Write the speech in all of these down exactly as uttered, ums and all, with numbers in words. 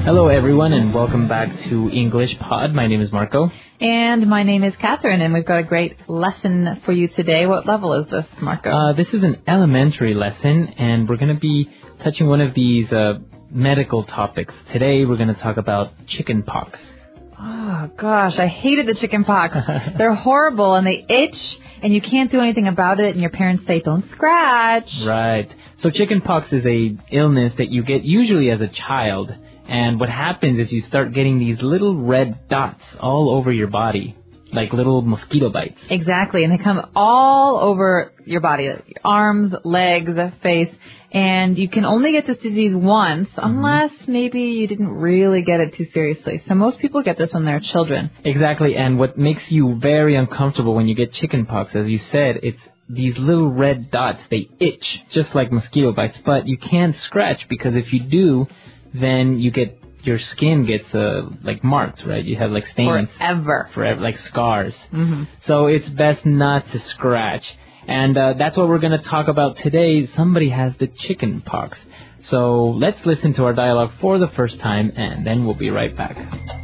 Hello, everyone, and welcome back to English Pod. My name is Marco. And my name is Catherine, and we've got a great lesson for you today. What level is this, Marco? Uh, this is an elementary lesson, and we're going to be touching one of these uh, medical topics. Today, we're going to talk about chicken pox. Oh, gosh, I hated the chicken pox. They're horrible, and they itch, and you can't do anything about it, and your parents say, don't scratch. Right. So chicken pox is a illness that you get usually as a child. And what happens is you start getting these little red dots all over your body, like little mosquito bites. Exactly, and they come all over your body, your arms, legs, face, and you can only get this disease once unless mm-hmm. maybe you didn't really get it too seriously. So most people get this when they're children. Exactly, and what makes you very uncomfortable when you get chicken pox, as you said, it's these little red dots. They itch just like mosquito bites, but you can't scratch because if you do, then you get, your skin gets, uh, like, marked, right? You have, like, stains. Forever. Forever, like scars. Mm-hmm. So it's best not to scratch. And uh, that's what we're going to talk about today. Somebody has the chicken pox. So let's listen to our dialogue for the first time, and then we'll be right back.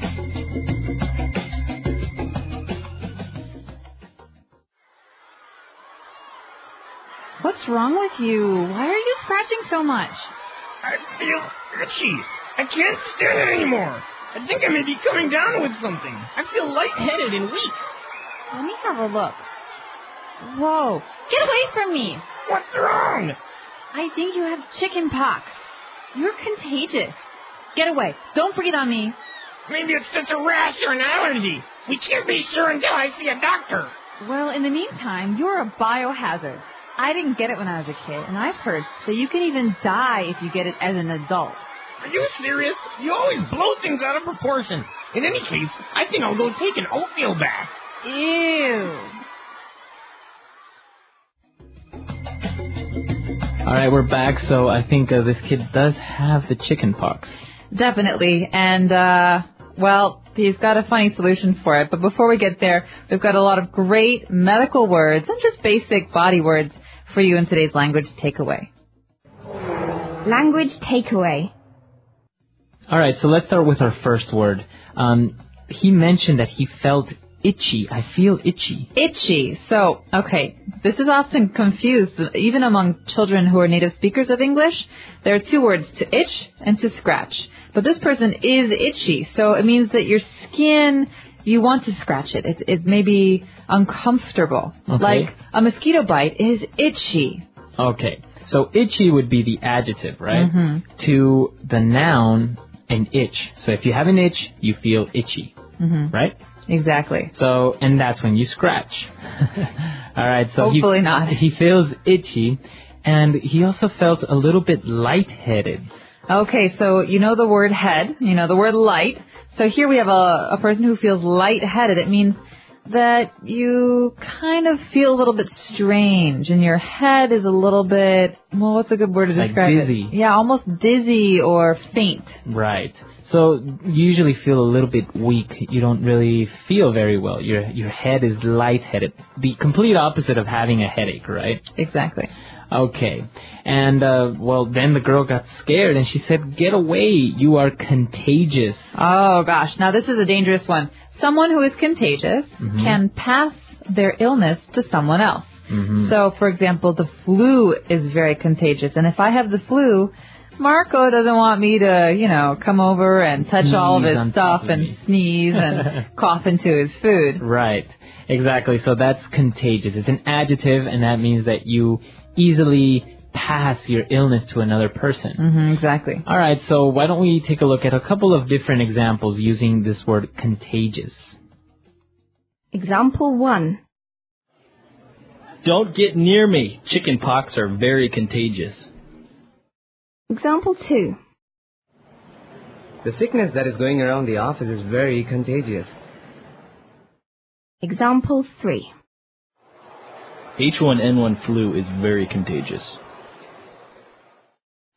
What's wrong with you? Why are you scratching so much? I feel itchy. I can't stand it anymore. I think I may be coming down with something. I feel lightheaded and weak. Let me have a look. Whoa. Get away from me. What's wrong? I think you have chicken pox. You're contagious. Get away. Don't breathe on me. Maybe it's just a rash or an allergy. We can't be sure until I see a doctor. Well, in the meantime, you're a biohazard. I didn't get it when I was a kid, and I've heard that you can even die if you get it as an adult. Are you serious? You always blow things out of proportion. In any case, I think I'll go take an oatmeal bath. Ew. All right, we're back. So I think uh, this kid does have the chicken pox. Definitely. And, uh, well, he's got a funny solution for it. But before we get there, we've got a lot of great medical words and just basic body words for you in today's language takeaway. Language takeaway. All right, so let's start with our first word. Um, he mentioned that he felt itchy. I feel itchy. Itchy. So, okay, this is often confused, even among children who are native speakers of English. There are two words, to itch and to scratch. But this person is itchy, so it means that your skin, you want to scratch it. It's, it's maybe uncomfortable. Okay. Like a mosquito bite is itchy. Okay, so itchy would be the adjective, right? Mm-hmm. To the noun, an itch. So if you have an itch, you feel itchy, mm-hmm. right? Exactly. So, and that's when you scratch. All right, so hopefully he, not. He feels itchy, and he also felt a little bit lightheaded. Okay, so you know the word head, you know the word light. So here we have a, a person who feels lightheaded. It means that you kind of feel a little bit strange, and your head is a little bit, well, what's a good word to describe like dizzy. it? Yeah, almost dizzy or faint. Right. So you usually feel a little bit weak. You don't really feel very well. Your your head is lightheaded. The complete opposite of having a headache, right? Exactly. Okay. And, uh, well, then the girl got scared and she said, get away. You are contagious. Oh, gosh. Now, this is a dangerous one. Someone who is contagious mm-hmm. can pass their illness to someone else. Mm-hmm. So, for example, the flu is very contagious. And if I have the flu, Marco doesn't want me to, you know, come over and touch sneeze all of his stuff and me. sneeze and cough into his food. Right. Exactly. So that's contagious. It's an adjective, and that means that you easily pass your illness to another person. Mm-hmm, exactly. All right, so why don't we take a look at a couple of different examples using this word contagious. Example one. Don't get near me. Chicken pox are very contagious. Example two. The sickness that is going around the office is very contagious. Example three. H one N one flu is very contagious.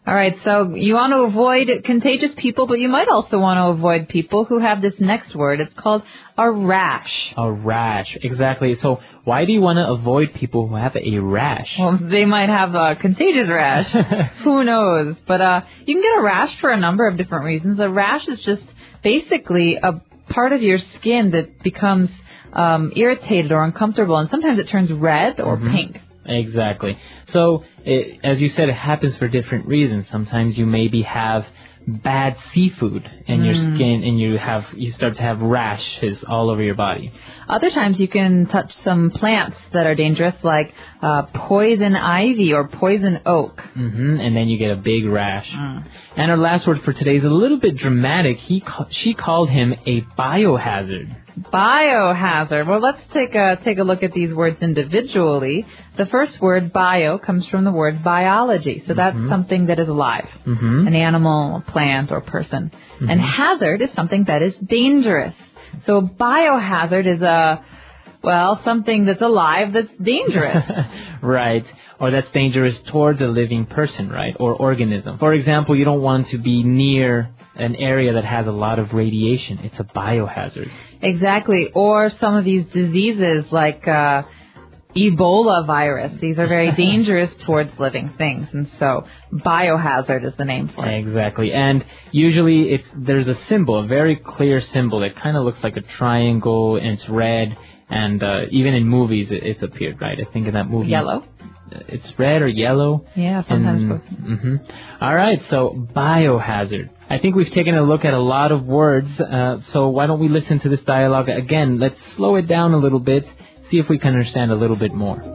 All right, so you want to avoid contagious people, but you might also want to avoid people who have this next word. It's called a rash. A rash, exactly. So why do you want to avoid people who have a rash? Well, they might have a contagious rash. Who knows? But uh, you can get a rash for a number of different reasons. A rash is just basically a part of your skin that becomes um, irritated or uncomfortable, and sometimes it turns red or mm-hmm. pink. Exactly. So, it, as you said, it happens for different reasons. Sometimes you maybe have bad seafood in mm. your skin, and you have you start to have rashes all over your body. Other times you can touch some plants that are dangerous, like uh, poison ivy or poison oak. Mm-hmm, and then you get a big rash. Mm. And our last word for today is a little bit dramatic. He ca- she called him a biohazard. Biohazard. Well, let's take a take a look at these words individually. The first word, bio, comes from the word biology. So that's mm-hmm. something that is alive, mm-hmm. an animal, a plant, or person. Mm-hmm. And hazard is something that is dangerous. So biohazard is a, well, something that's alive that's dangerous. Right. Or that's dangerous towards a living person, right? Or organism. For example, you don't want to be near an area that has a lot of radiation. It's a biohazard. Exactly. Or some of these diseases like uh, Ebola virus. These are very dangerous towards living things. And so biohazard is the name for it. Exactly. And usually it's there's a symbol, a very clear symbol that kind of looks like a triangle, and it's red. And uh, even in movies, it, it's appeared, right? I think in that movie. Yellow. It's red or yellow. Yeah, sometimes and, both. Mm-hmm. All right, so biohazard. I think we've taken a look at a lot of words, uh, so why don't we listen to this dialogue again? Let's slow it down a little bit, see if we can understand a little bit more.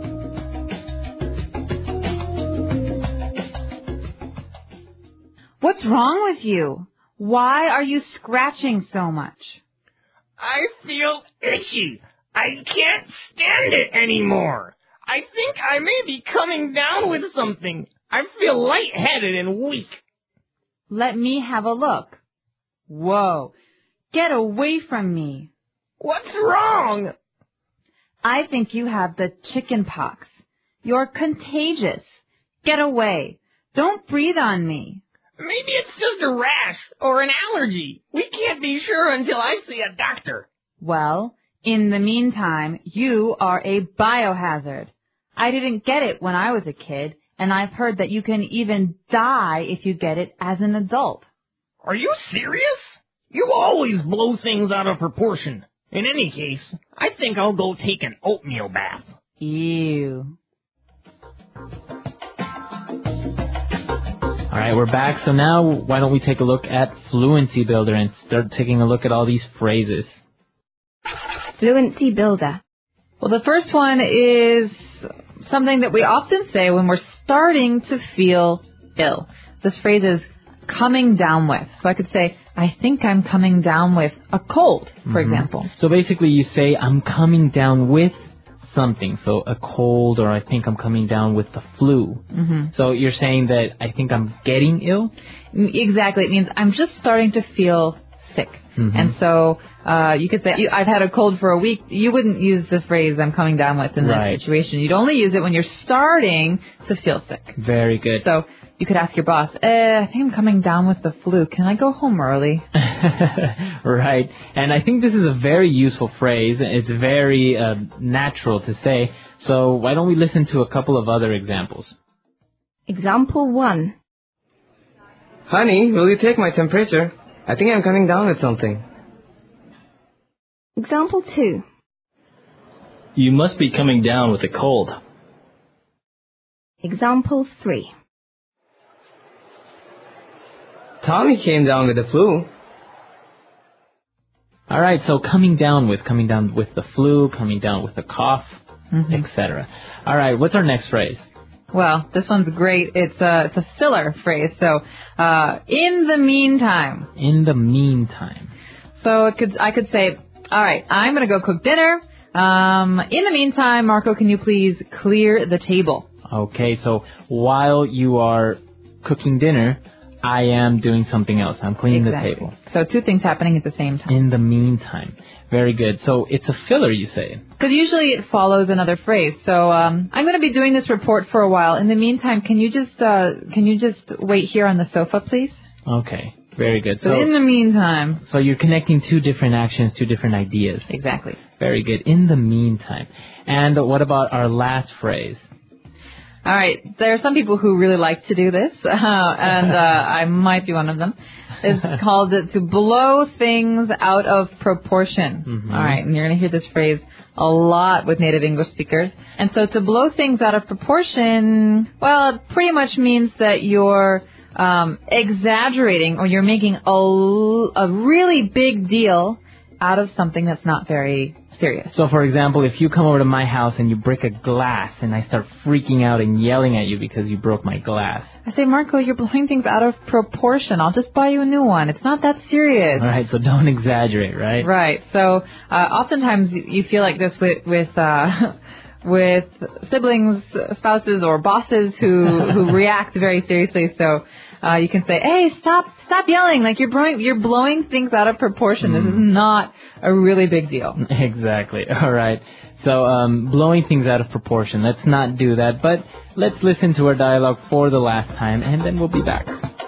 What's wrong with you? Why are you scratching so much? I feel itchy. I can't stand it anymore. I think I may be coming down with something. I feel lightheaded and weak. Let me have a look. Whoa. Get away from me. What's wrong? I think you have the chicken pox. You're contagious. Get away. Don't breathe on me. Maybe it's just a rash or an allergy. We can't be sure until I see a doctor. Well, in the meantime, you are a biohazard. I didn't get it when I was a kid, and I've heard that you can even die if you get it as an adult. Are you serious? You always blow things out of proportion. In any case, I think I'll go take an oatmeal bath. Ew. All right, we're back. So now why don't we take a look at Fluency Builder and start taking a look at all these phrases. Fluency Builder. Well, the first one is something that we often say when we're starting to feel ill. This phrase is coming down with. So I could say, I think I'm coming down with a cold, for mm-hmm. example. So basically you say, I'm coming down with something. So a cold, or I think I'm coming down with the flu. Mm-hmm. So you're saying that I think I'm getting ill? Exactly. It means I'm just starting to feel sick. Mm-hmm. And so uh, you could say, I've had a cold for a week. You wouldn't use the phrase I'm coming down with in right. that situation. You'd only use it when you're starting to feel sick. Very good. So you could ask your boss, eh, I think I'm coming down with the flu. Can I go home early? Right. And I think this is a very useful phrase. It's very uh, natural to say. So why don't we listen to a couple of other examples? Example one. Honey, will you take my temperature? I think I'm coming down with something. Example two. You must be coming down with a cold. Example three. Tommy came down with the flu. All right, so coming down with, coming down with the flu, coming down with a cough, mm-hmm. et cetera. All right, what's our next phrase? Well, this one's great. It's a, it's a filler phrase. So, uh, in the meantime. In the meantime. So it could, I could say, all right, I'm going to go cook dinner. Um, in the meantime, Marco, can you please clear the table? Okay, so while you are cooking dinner, I am doing something else. I'm cleaning Exactly. the table. So two things happening at the same time. In the meantime. Very good. So it's a filler, you say? Because usually it follows another phrase. So um, I'm going to be doing this report for a while. In the meantime, can you just uh, can you just wait here on the sofa, please? Okay. Very good. So, So in the meantime. So you're connecting two different actions, two different ideas. Exactly. Very good. In the meantime. And what about our last phrase? All right. There are some people who really like to do this, uh, and uh, I might be one of them. It's called to blow things out of proportion. Mm-hmm. All right. And you're going to hear this phrase a lot with native English speakers. And so to blow things out of proportion, well, it pretty much means that you're um, exaggerating or you're making a, a really big deal out of something that's not very serious. So, for example, if you come over to my house and you break a glass and I start freaking out and yelling at you because you broke my glass. I say, Marco, you're blowing things out of proportion. I'll just buy you a new one. It's not that serious. All right, so don't exaggerate, right? Right. So, uh, oftentimes you feel like this with, with, uh, with siblings, spouses, or bosses who, who react very seriously. So, uh, you can say, hey, stop, stop yelling. Like you're blowing, you're blowing things out of proportion. Mm. This is not a really big deal. Exactly. All right. So, um, blowing things out of proportion. Let's not do that, but let's listen to our dialogue for the last time and then we'll be back.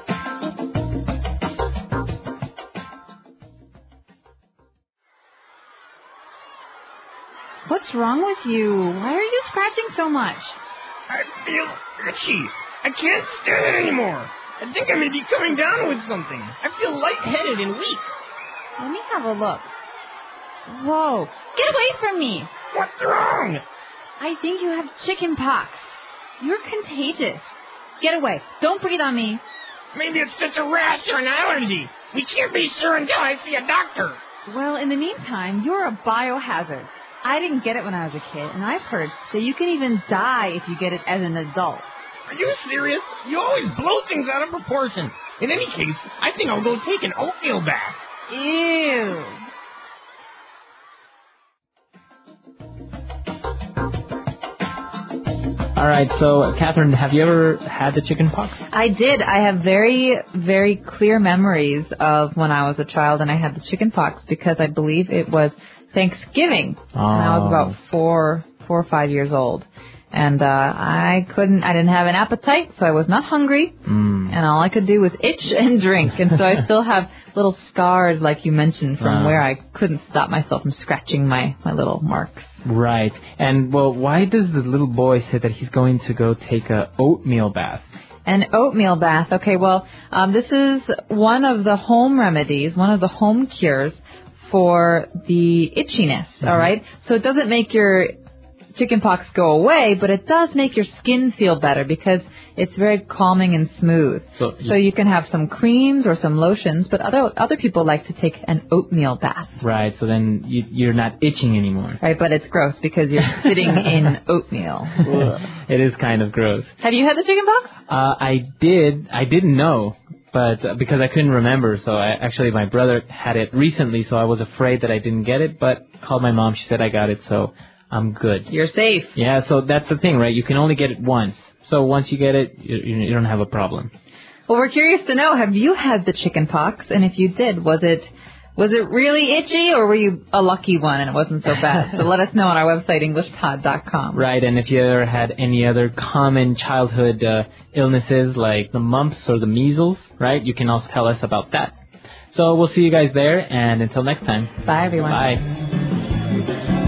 What's wrong with you? Why are you scratching so much? I feel itchy. I can't stand it anymore. I think I may be coming down with something. I feel lightheaded and weak. Let me have a look. Whoa. Get away from me. What's wrong? I think you have chicken pox. You're contagious. Get away. Don't breathe on me. Maybe it's just a rash or an allergy. We can't be sure until I see a doctor. Well, in the meantime, you're a biohazard. I didn't get it when I was a kid, and I've heard that you can even die if you get it as an adult. Are you serious? You always blow things out of proportion. In any case, I think I'll go take an oatmeal bath. Ew. All right, so, Catherine, have you ever had the chicken pox? I did. I have very, very clear memories of when I was a child and I had the chicken pox because I believe it was Thanksgiving. Oh. And I was about four, four or five years old. And uh, I couldn't, I didn't have an appetite, so I was not hungry. Mm. And all I could do was itch and drink. And so I still have little scars, like you mentioned, from uh. where I couldn't stop myself from scratching my, my little marks. Right. And, well, why does the little boy say that he's going to go take a oatmeal bath? An oatmeal bath. Okay, well, um, this is one of the home remedies, one of the home cures for the itchiness, mm-hmm. all right? So it doesn't make your chickenpox go away, but it does make your skin feel better because it's very calming and smooth. So, so you can have some creams or some lotions, but other other people like to take an oatmeal bath. Right, so then you, you're not itching anymore. Right, but it's gross because you're sitting in oatmeal. It is kind of gross. Have you had the chickenpox? Uh, I did. I didn't know. But uh, because I couldn't remember, so I, actually my brother had it recently, so I was afraid that I didn't get it, but called my mom, she said I got it, so I'm good. You're safe. Yeah, so that's the thing, right? You can only get it once. So once you get it, you, you don't have a problem. Well, we're curious to know, have you had the chicken pox? And if you did, was it was it really itchy or were you a lucky one and it wasn't so bad? So let us know on our website, english pod dot com. Right, and if you ever had any other common childhood uh, illnesses like the mumps or the measles, right, you can also tell us about that. So we'll see you guys there, and until next time. Bye, everyone. Bye.